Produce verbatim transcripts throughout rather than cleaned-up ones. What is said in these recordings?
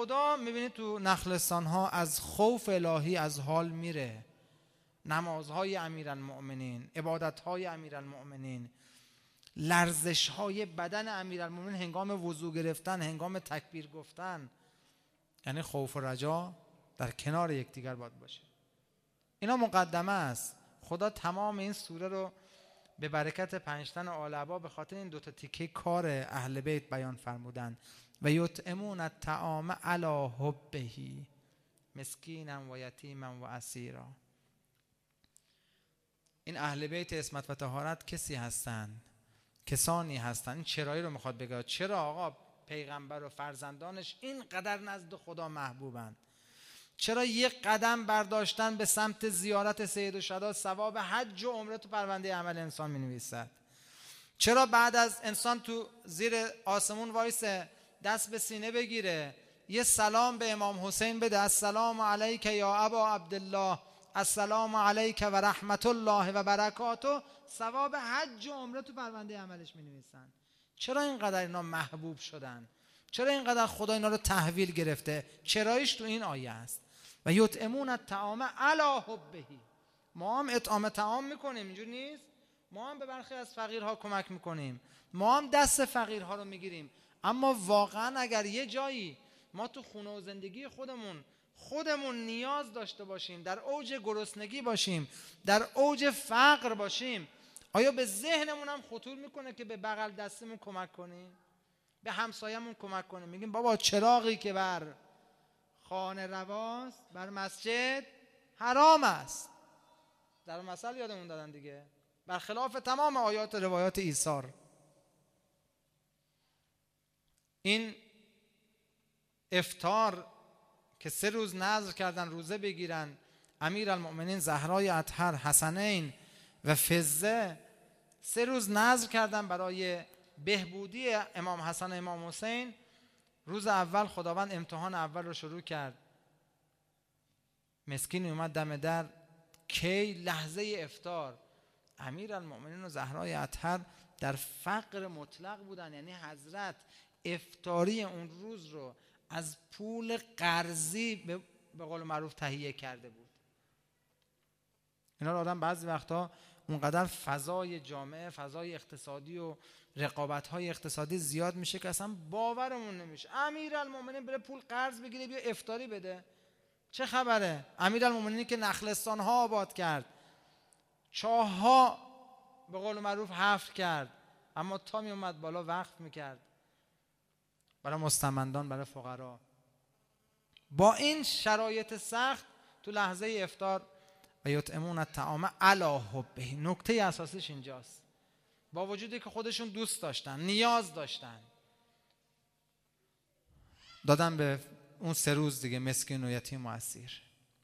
خدا میبینید تو نخلستان ها از خوف الهی از حال میره. نمازهای امیرالمؤمنین، عبادتهای امیرالمؤمنین، لرزشهای بدن امیرالمؤمنین هنگام وضو گرفتن، هنگام تکبیر گفتن، یعنی خوف و رجا در کنار یکدیگر باید باشه. اینا مقدمه است. خدا تمام این سوره رو به برکت پنجتن آل عبا به خاطر این دوتا تیکه کار اهل بیت بیان فرمودن. و یطعمون الطعام علی حبه مسکینا و یتیما و اسیرا. این اهل بیت عصمت و طهارت کسی هستند، کسانی هستند. این چرایی رو میخواد بگه. چرا آقا پیغمبر و فرزندانش اینقدر نزد خدا محبوبند؟ چرا یک قدم برداشتن به سمت زیارت سید الشهدا ثواب حج و عمره تو پرونده عمل انسان می نویسد؟ چرا بعد از انسان تو زیر آسمون وایسه، دست به سینه بگیره، یه سلام به امام حسین بده، السلام علیک یا ابا عبدالله، السلام علیک و رحمت الله و برکاته، ثواب حج و عمره تو پرونده عملش می نویسن؟ چرا اینقدر اینا محبوب شدن؟ چرا اینقدر خدا اینا رو تحویل گرفته؟ چرایش تو این آیه است. و یطعمون الطعام علی حبه. ما هم اطعام طعام میکنیم، اینجور نیست؟ ما هم به برخی از فقیرها کمک میکنیم، ما هم دست فقیرها رو میگیریم. اما واقعا اگر یه جایی ما تو خونه و زندگی خودمون خودمون نیاز داشته باشیم، در اوج گرسنگی باشیم، در اوج فقر باشیم، آیا به ذهنمون هم خطور میکنه که به بغل دستمون کمک کنیم، به همسایمون کمک کنیم؟ میگیم بابا چراغی که بر خانه رواست بر مسجد حرام است. در مثل یادمون دادن دیگه، برخلاف تمام آیات روایات ایثار. این افطار که سه روز نذر کردن روزه بگیرن امیرالمؤمنین زهرای اطهر، حسنین و فضه، سه روز نذر کردن برای بهبودی امام حسن و امام حسین. روز اول خداوند امتحان اول رو شروع کرد. مسکین اومد دم در، کی؟ لحظه افطار. امیرالمؤمنین و زهرای اطهر در فقر مطلق بودن، یعنی حضرت افطاری اون روز رو از پول قرضی به به قول معروف تهیه کرده بود. اینا رو آدم بعضی وقتا اونقدر فضای جامعه، فضای اقتصادی و رقابت‌های اقتصادی زیاد میشه که اصلا باورمون نمیشه. امیرالمؤمنین بره پول قرض بگیره بیا افطاری بده، چه خبره؟ امیرالمؤمنینی که نخلستان ها آباد کرد، چاه ها به قول معروف حفر کرد، اما تا می اومد بالا وقف میکرد برای مستمندان، برای فقرا. با این شرایط سخت تو لحظه افطار و یطعمون الطعام علی حبه، نکته اساسیش اینجاست. با وجودی که خودشون دوست داشتن، نیاز داشتن، دادن به اون سه روز دیگه مسکین و یتیم و اسیر.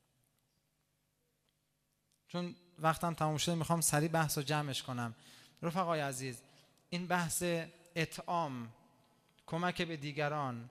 چون وقتم تموم شده میخوام سریع بحث رو جمعش کنم. رفقای عزیز، این بحث اطعام، کمک به دیگران،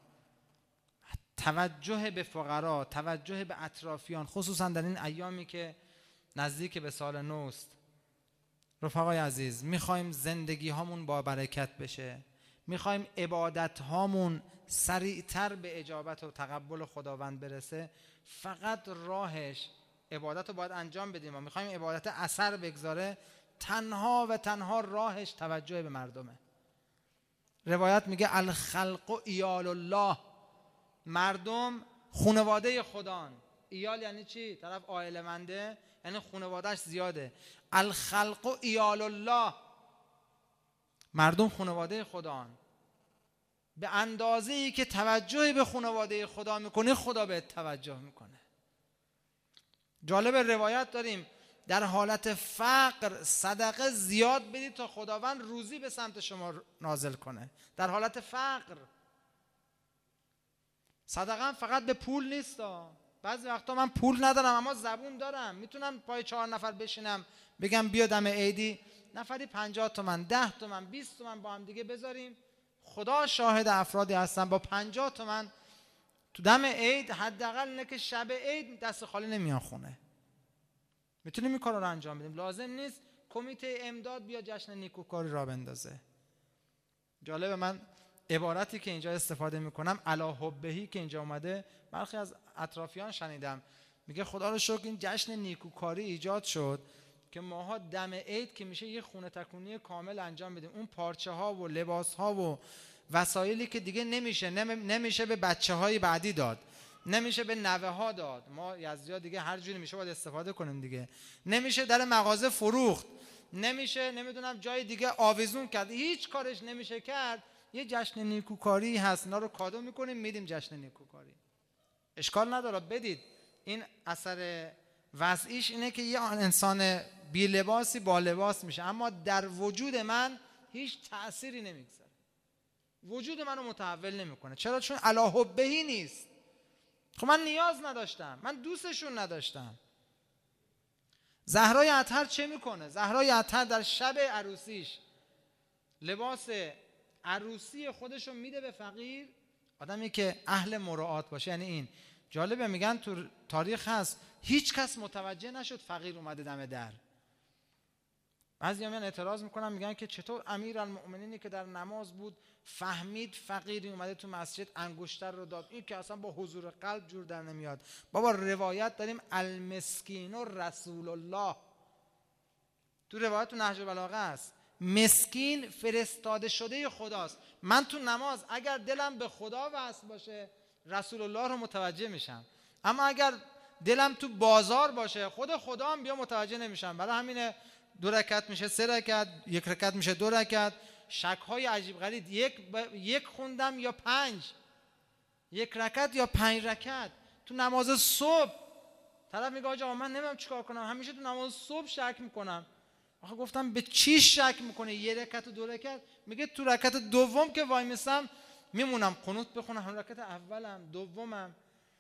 توجه به فقرا، توجه به اطرافیان، خصوصا در این ایامی که نزدیک به سال نوست. رفقای عزیز، میخوایم زندگی هامون با برکت بشه، میخوایم عبادت هامون سریعتر به اجابت و تقبل خداوند برسه، فقط راهش عبادت رو باید انجام بدیم و میخوایم عبادت اثر بگذاره، تنها و تنها راهش توجه به مردمه. روایت میگه الخلق ایال الله، مردم خانواده خدان. ایال یعنی چی؟ طرف عائله منده، یعنی خانوادهش زیاده. الخلق ایال الله، مردم خانواده خدان. به اندازه‌ای که توجهی به خانواده خدا میکنی، خدا بهت توجه میکنه. جالب روایت داریم در حالت فقر صدقه زیاد بدید تا خداوند روزی به سمت شما نازل کنه. در حالت فقر صدقه هم فقط به پول نیست. بعضی وقتا من پول ندارم اما زبون دارم، میتونم پای چهار نفر بشینم بگم بیا دم عیدی نفری پنجاه تومن، ده تومن، بیست تومن با هم دیگه بذاریم. خدا شاهد افرادی هستن با پنجاه تومن تو دم عید، حداقل اینه که شب عید دست خالی نمیان خونه. میتونیم این کار رو انجام بدیم. لازم نیست کمیته امداد بیا جشن نیکوکاری را بندازه. جالب، من عبارتی که اینجا استفاده میکنم علی حبهی که اینجا اومده، برخی از اطرافیان شنیدم میگه خدا رو شکر این جشن نیکوکاری ایجاد شد که ماها دم عید که میشه یه خونه تکونی کامل انجام بدیم، اون پارچه ها و لباس ها و وسایلی که دیگه نمیشه نمیشه به بچه های بعدی داد، نمیشه به نوه ها داد، ما یزدی‌ها دیگه هر جوری میشه باید استفاده کنیم دیگه، نمیشه در مغازه فروخت، نمیشه نمیدونم جای دیگه آویزون کرد، هیچ کارش نمیشه کرد. یه جشن نیکوکاری هست، اینا رو کادو میکنیم میدیم جشن نیکوکاری. اشکال نداره بدید. این اثر وضعیش اینه که یه انسان بی لباسی با لباس میشه، اما در وجود من هیچ تأثیری نمیگذاره، وجود منو متحول نمیکنه. چرا؟ چون علی حبهی نیست. خب من نیاز نداشتم، من دوستشون نداشتم. زهرای اطهر چه میکنه؟ زهرای اطهر در شب عروسیش لباس عروسی خودشو میده به فقیر، آدمی که اهل مراعات باشه. یعنی این جالبه، میگن تو تاریخ هست هیچ کس متوجه نشد فقیر اومده دم در. بعضی میان اعتراض میکنن میگن که چطور امیرالمؤمنینی که در نماز بود فهمید فقیری اومده تو مسجد انگشتر رو داد؟ این که اصلا با حضور قلب جور در نمیاد. بابا روایت داریم المسکین و رسول الله، تو روایت تو نهج البلاغه است، مسکین فرستاده شده خداست. من تو نماز اگر دلم به خدا وصل باشه رسول الله رو متوجه میشم، اما اگر دلم تو بازار باشه خود خدا هم بیا متوجه نمیشم. برای همینه دو رکعت میشه سه رکعت، یک رکعت میشه دو رکعت، شک‌های عجیب غریب، یک ب... یک خوندم یا پنج، یک رکعت یا پنج رکعت. تو نماز صبح طرف میگه آقا من نمیدونم چیکار کنم، همیشه تو نماز صبح شک میکنم. آخه گفتم به چی شک میکنه؟ یه رکعت و دو رکعت. میگه تو رکعت دوم که وای میسم میمونم قنوت بخونم، هم رکعت اولم دومم.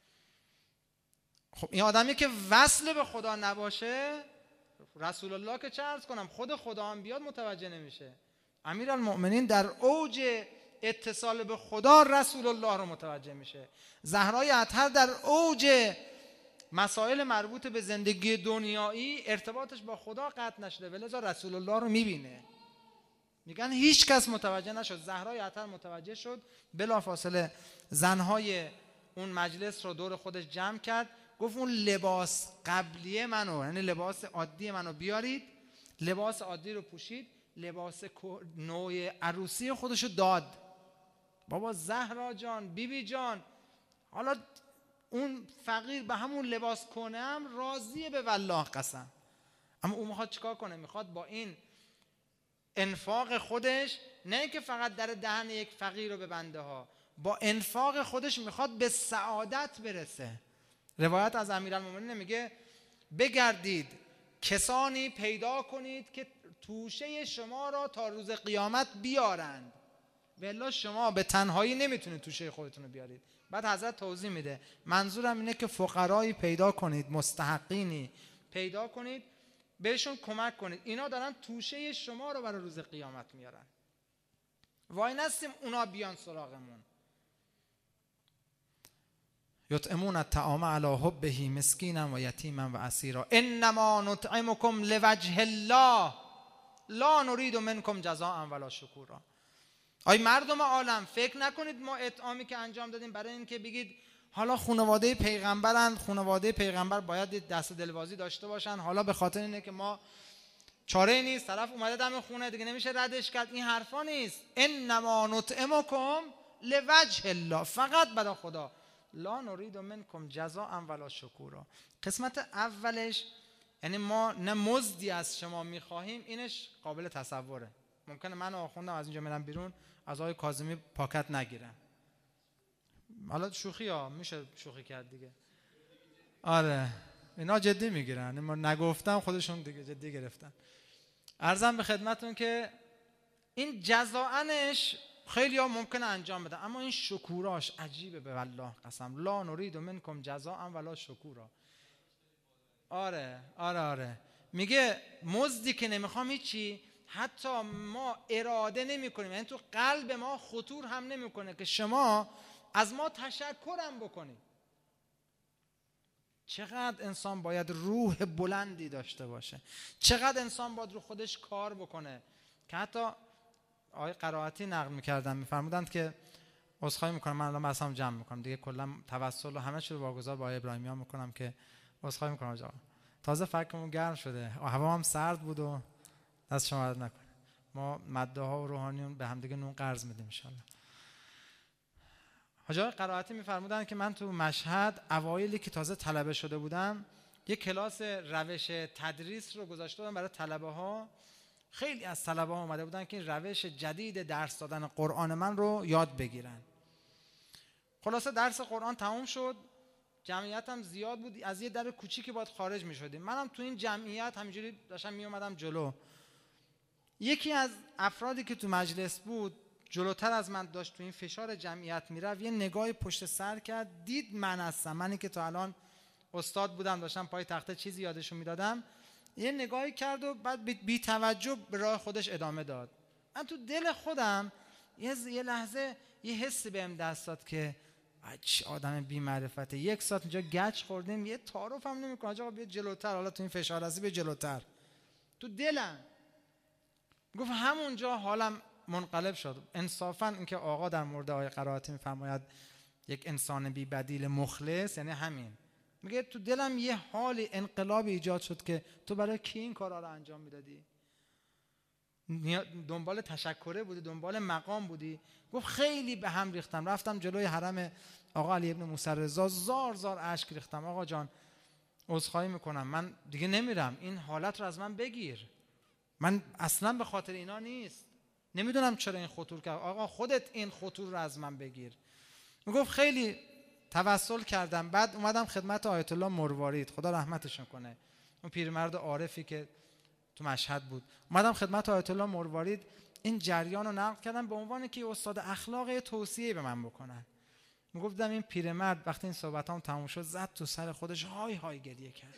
خب این آدمی که وصل به خدا نباشه، رسول الله که چه عرض کنم، خود خدا هم بیاد متوجه نمیشه. امیرالمؤمنین در اوج اتصال به خدا رسول الله رو متوجه میشه. زهرای اطهر در اوج مسائل مربوط به زندگی دنیایی ارتباطش با خدا قطع نشده، ولذا رسول الله رو میبینه. میگن هیچ کس متوجه نشد، زهرای اطهر متوجه شد. بلافاصله زنهای اون مجلس رو دور خودش جمع کرد، گفت اون لباس قبلیه منو، یعنی لباس عادی منو بیارید. لباس عادی رو پوشید، لباس نوع عروسی خودشو داد. بابا زهرا جان، بیبی بی جان، حالا اون فقیر به همون لباس کنه هم راضیه به والله قسم، اما اون میخواد چیکار کنه؟ میخواد با این انفاق خودش نه اینکه فقط در دهن یک فقیر رو ببنده ها، با انفاق خودش میخواد به سعادت برسه. روایت از امیرالمومنین میگه بگردید کسانی پیدا کنید که توشه شما را تا روز قیامت بیارند، والا شما به تنهایی نمیتونید توشه خودتون رو بیارید. بعد حضرت توضیح میده منظورم اینه که فقرایی پیدا کنید، مستحقینی پیدا کنید، بهشون کمک کنید، اینا دارن توشه شما رو برای روز قیامت میارن. وای نستیم اونا بیان سراغمون. یطعمون الطعام علی حبه مسکینا و یتیما و اسیرا انما نطعمکم لوجه الله لا نرید منکم جزاء ولا شکورا. آی مردم عالم، فکر نکنید ما اطعامی که انجام دادیم برای این که بگید حالا خانواده پیغمبرند، خانواده پیغمبر باید دست دلبازی داشته باشن، حالا به خاطر اینه که ما چاره نیست، طرف اومده دم خونه دیگه نمیشه ردش کرد. این حرفا نیست. انما نطعمکم لوجه الله، فقط برای خدا، لا نرید منکم جزاء ولا شکورا. قسمت اولش یعنی ما نه مزدی از شما میخواهیم، اینش قابل تصوره. ممکنه من آخوندم از اینجا میرم بیرون از آقای کاظمی پاکت نگیرم، حالا شوخی ها میشه شوخی کرد دیگه، آره اینا جدی میگیرن، ما نگفتم خودشون دیگه جدی گرفتن. عرضم به خدمتون که این جزاءنش خیلی ها ممکنه انجام بدن، اما این شکوراش عجیبه به والله قسم. لا نرید منکم جزاء ولا شکورا. آره آره آره میگه مزدی که نمیخوام هیچی، حتی ما اراده نمی کنیم، یعنی تو قلب ما خطور هم نمی کنه که شما از ما تشکرم بکنید. چقدر انسان باید روح بلندی داشته باشه، چقدر انسان باید رو خودش کار بکنه که حتی آقای قرائتی نقل می‌کردن، می‌فرمودند که عذرخواهی می‌کنم من الان بحثم جمع می‌کنم دیگه، کلا توسل و همه چی رو واگذار با آقای ابراهیمیان می‌کنم که عذرخواهی می‌کنم آقا. تازه فکرمون گرم شده، هوا هم سرد بود و دست شما درد نکنه. ما مده ها و روحانیون به هم دیگه نون قرض میدیم ان شاء الله. حاج آقای قرائتی می‌فرمودن که من تو مشهد اوایلی که تازه طلبه شده بودم، یک کلاس روش تدریس رو گذاشته بودم برای طلبه‌ها. خیلی از طلبه‌ها اومده بودن که این روش جدید درس دادن قرآن من رو یاد بگیرن. خلاصه درس قرآن تموم شد، جمعیت هم زیاد بود، از یه در کوچیکی باید خارج می شدیم. منم تو این جمعیت همینجوری داشتم می اومدم جلو. یکی از افرادی که تو مجلس بود جلوتر از من داشت تو این فشار جمعیت میرفت، یه نگاه پشت سر کرد، دید من هستم، منی که تا الان استاد بودم داشتم پای تخته چیزی یادشون میدادم، یه نگاهی کرد و بعد بی توجه به راه خودش ادامه داد. من تو دل خودم یه لحظه یه حسی بهم دست داد که چه آدم بی معرفته، یک ساعت اینجا گچ خوردیم یه تعارف هم نمی‌کنه، آقا بیا جلوتر، حالا تو این فشار هستی بیا جلوتر. تو دلم گفت همونجا حالم منقلب شد. انصافا اینکه آقا در مورد آقای قرائتی میفرماید یک انسان بی بدیل مخلص، یعنی همین. میگه تو دلم یه حال انقلابی ایجاد شد که تو برای کی این کارا رو انجام میدادی؟ دنبال تشکره بودی، دنبال مقام بودی؟ گفت خیلی به هم ریختم، رفتم جلوی حرم آقا علی ابن موسی رضا، زار زار اشک ریختم، آقا جان عذرخواهی میکنم، من دیگه نمیرم، این حالت رو از من بگیر، من اصلا به خاطر اینا نیست، نمیدونم چرا این خطور کرد، آقا خودت این خطور رو از من بگیر. میگفت خیلی توسل کردم، بعد اومدم خدمت آیت الله مروارید، خدا رحمتشون کنه، اون پیرمرد عارفی که تو مشهد بود، اومدم خدمت آیت الله مروارید، این جریان رو نقل کردم به عنوان که استاد اخلاق توصیه به من بکنن. میگفتم این پیرمرد وقتی این صحبتام تموم شد زد تو سر خودش، های های گریه کرد.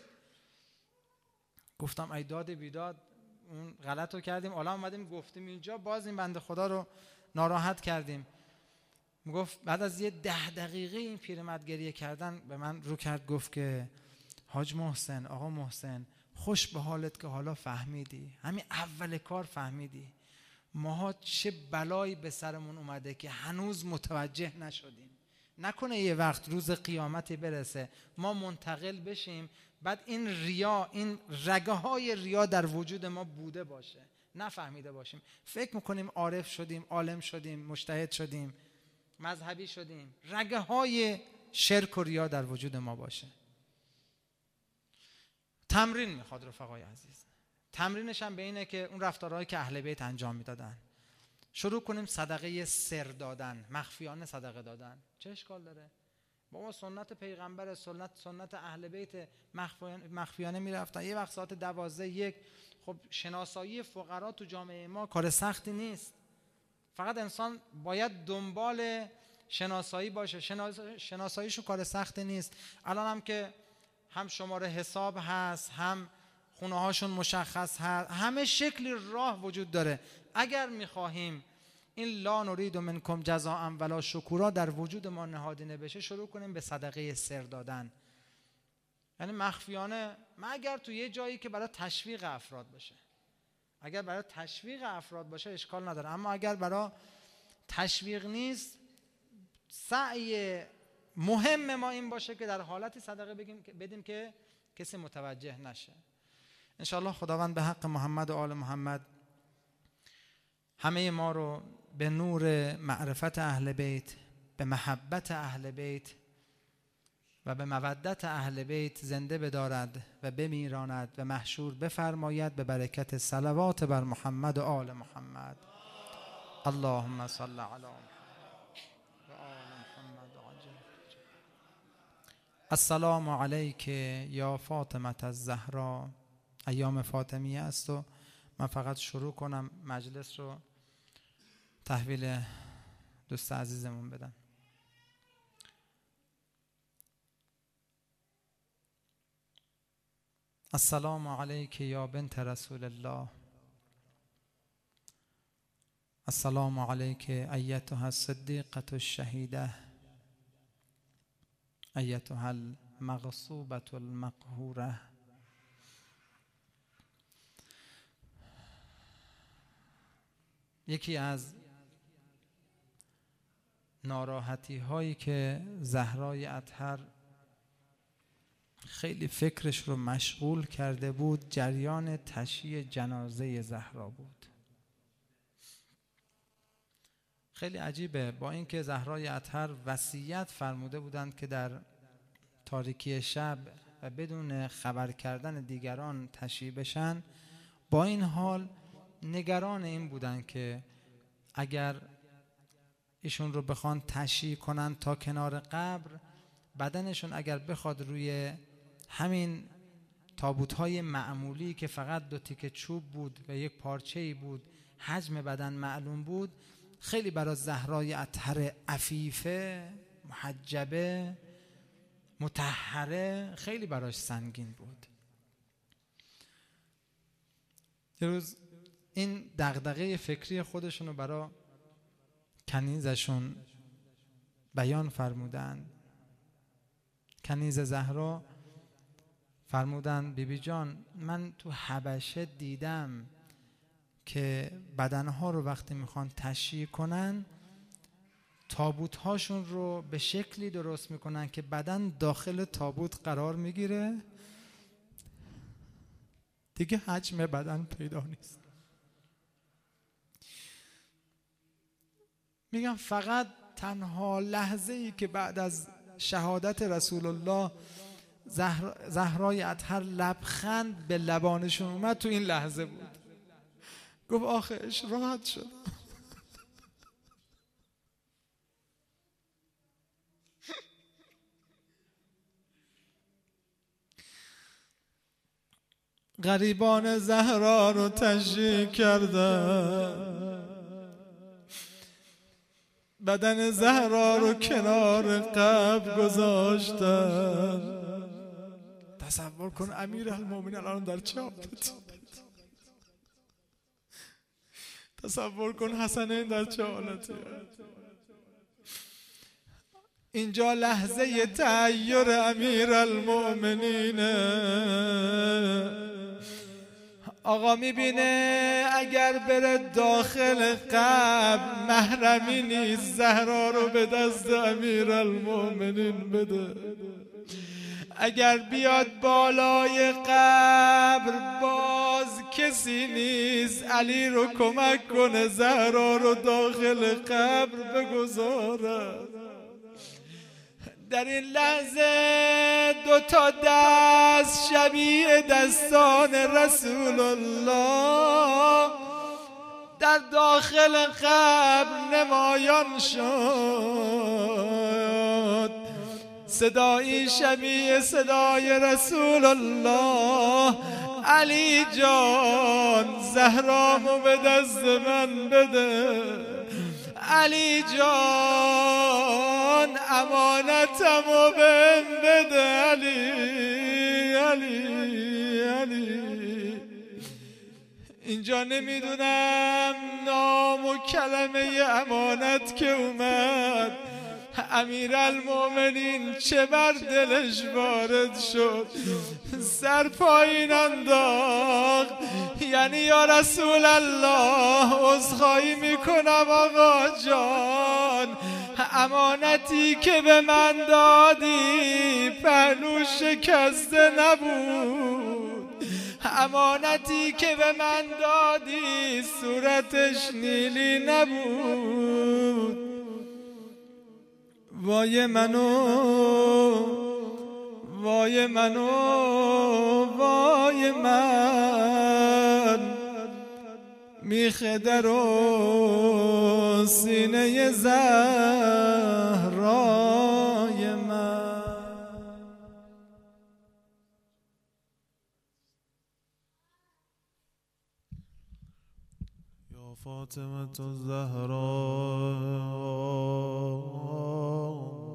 گفتم ای داد بیداد، اون غلط رو کردیم، حالا اومدیم گفتیم اینجا باز این بنده خدا رو ناراحت کردیم. میگفت بعد از یه ده دقیقه این پیرمرد گریه کردن به من رو کرد، گفت که حاج محسن، آقا محسن، خوش به حالت که حالا فهمیدی، همین اول کار فهمیدی ماها چه بلایی به سرمون اومده که هنوز متوجه نشدیم. نکنه یه وقت روز قیامتی برسه ما منتقل بشیم، بعد این ریا، این رگه های ریا در وجود ما بوده باشه، نفهمیده باشیم، فکر میکنیم عارف شدیم، عالم شدیم، مجتهد شدیم، مذهبی شدیم، رگه های شرک و ریا در وجود ما باشه. تمرین میخواد رفقای عزیز. تمرینش هم به اینه که اون رفتارهایی که اهل بیت انجام میدادن شروع کنیم صدقه سر دادن، مخفیانه صدقه دادن. چه اشکال داره؟ بابا سنت پیغمبر، سنت سنت اهل بیت، مخفیانه, مخفیانه میرفتن. یه وقت ساعت دوازده یک، خب شناسایی فقرا تو جامعه ما کار سختی نیست، فقط انسان باید دنبال شناسایی باشه. شناس... شناساییشو کار سختی نیست. الان هم که هم شماره حساب هست، هم خونه هاشون مشخص هست، همه شکلی راه وجود داره. اگر میخواهیم این لا نرید منکم جزاء ولا شکورا در وجود ما نهادینه بشه، شروع کنیم به صدقه سر دادن، یعنی مخفیانه، مگر تو یه جایی که برای تشویق افراد باشه. اگر برای تشویق افراد باشه اشکال نداره، اما اگر برای تشویق نیست، سعی مهم ما این باشه که در حالتی صدقه بگیم بدیم که کسی متوجه نشه. انشاءالله خداوند به حق محمد و آل محمد همه ما رو به نور معرفت اهل بیت، به محبت اهل بیت و به مودت اهل بیت زنده بدارد و بمیراند و محشور بفرماید به برکت صلوات بر محمد و آل محمد. اللهم صل علی السلام علیک یا فاطمه الزهرا. ایام فاطمیه است و من فقط شروع کنم مجلس رو تحویل دوست عزیزمون بدم. السلام علیک یا بنت رسول الله. السلام علیک ایتها الصدیقة الشهیده، ایتها المغصوبة المقهوره. یکی از ناراحتی هایی که زهرای اطهر خیلی فکرش رو مشغول کرده بود جریان تشییع جنازه زهرا بود. خیلی عجیبه، با اینکه زهرای اطهر وصیت فرموده بودند که در تاریکی شب و بدون خبر کردن دیگران تشییع بشن، با این حال نگران این بودند که اگر ایشون رو بخوان تشییع کنن تا کنار قبر، بدنشون اگر بخواد روی همین تابوت‌های معمولی که فقط دو تیکه چوب بود و یک پارچه‌ای بود، حجم بدن معلوم بود، خیلی برای زهرای اطهر عفیفه، محجبه، مطهره خیلی براش سنگین بود. یه روز این دغدغه فکری خودشون رو برای کنیزشون بیان فرمودن. کنیز زهرا فرمودن بیبی جان، من تو حبشه دیدم که بدنها رو وقتی میخوان تشییع کنن تابوت هاشون رو به شکلی درست میکنن که بدن داخل تابوت قرار میگیره، دیگه حجم بدن پیدا نیست. میگم فقط تنها لحظه ای که بعد از شهادت رسول الله زهر... زهرای اطهر لبخند به لبانشون اومد، تو این لحظه بود. گفت آخرش راحت شد. غریبان زهرا رو تشییع کردن، بدن زهرا رو کنار قبر گذاشتن. تصور کن امیرالمومنین الان در چه حالتی، تصور کن حسنین در چه حالتی. اینجا لحظه تحیر امیرالمومنین. آقا میبینه اگر بره داخل قبر محرمی نیست، زهرا رو به دست امیرالمومنین بده. اگر بیاد بالای قبر باز کسی نیست، علی رو کمک کنه زهرا رو داخل قبر بگذاره. در این لحظه دو تا دست شبیه دستان رسول الله در داخل قبر نمایان شد. صدایی شبیه صدای رسول الله، علی جان زهرامو به دست من بده، علی جان امانتمو بهم بده، علی علی علی. اینجا نمیدونم نام و کلمه امانت که اومد، امیرالمومنین چه بر دلش وارد شد، سر پایین انداخت، یعنی یا رسول الله عذرخواهی میکنم آقا جان، امانتی که به من دادی پهلو شکسته نبود، امانتی که به من دادی صورتش نیلی نبود. وای منو وای منو وای من، میخه در و سینه زهرای من. یا فاطمه الزهرا